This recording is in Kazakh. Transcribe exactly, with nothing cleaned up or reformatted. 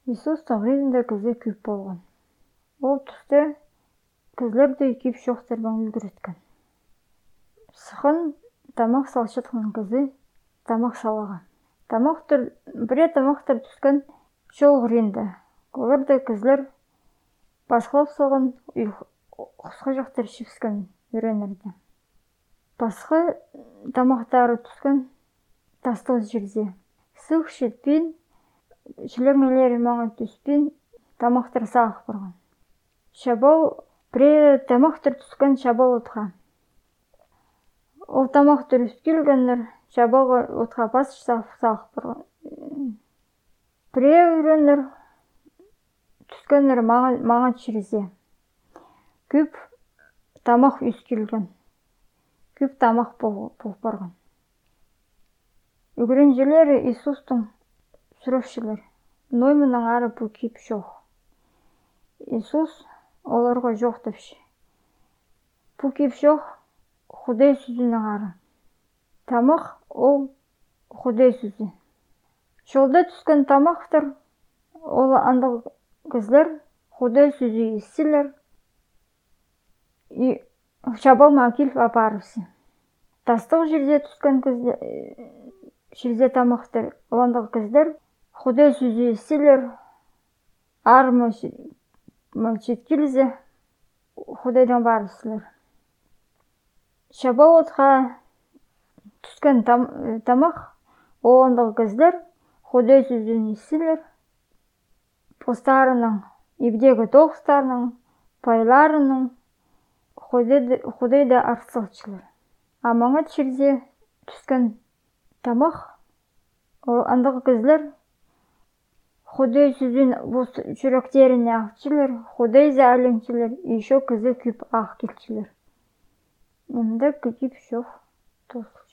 Иисустың ғилинде кізе күйіп болған. Ол түсте кізлердей күйіп шоқтырбан үлгіреткен. Сықын тамақ салшытқын кізі тамақ салаға. Тамақтыр, біре тамақтыр түскен шол ғиринде. Оларды кізлер басқылап соғын ұқсқа жақтыр шіпскен үренерді. Басқы тамақтары түскен тастыл жерде. Сық шетпен, шілермелері маңа түспен тамақтыр сағық бұрған. Шабал, біре тамақтыр түскен шабал отқа. Ол тамақтыр үскелгендер шабалға отқа бас сағық бұрған. Біре үренер түскендер маңа чірезе. Күп тамақ үскелген. Күп тамақ болып барған. Үгірінжелері Иисустың сүрөпшілер. Ноймының ары бұл кеп жоқ. Иисус оларға жоқ депші. Бұл кеп жоқ Худей сүзінің ары. Тамақ ол Худей сүзі. Жолда түскен тамақтыр, ол андық кізлер Худей сүзі естілер. Шабал макил апарысы. Тастық жерде түскен кізлер, жерде тамақтыр, ол андық кізлер Худей сүзі естілер. Армы жеткелізе Худейден барысылар. Шабал отқа түскен тамақ, ол андық кізлер Худей сүзін естілер. Постарының, ебдегі тоғыстарының, пайларының Худейді арсылчылар. Амаңа черде түскен тамақ, ол андық кізлер Худей сүзін жүректеріне ақчылар, Худейзе әлінчілер, ешо кізі күп ақ келчілер. Немді күкіп шоқ тосы.